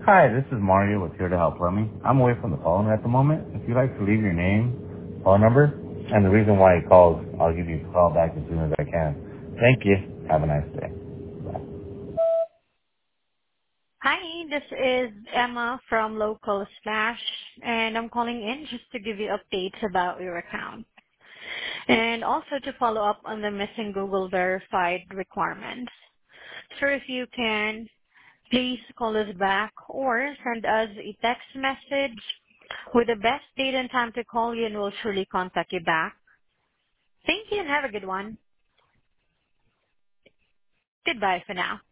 Hi, this is Mario with Here to Help Plumbing. I'm away from the phone at the moment. If you'd like to leave your name, phone number, and the reason why you called, I'll give you a call back as soon as I can. Thank you. Have a nice day. Bye. Hi, this is Emma from Local Splash, and I'm calling in just to give you updates about your account and also to follow up on the missing Google verified requirements. So if you can, please call us back or send us a text message with the best date and time to call you, and we'll surely contact you back. Thank you and have a good one. Goodbye for now.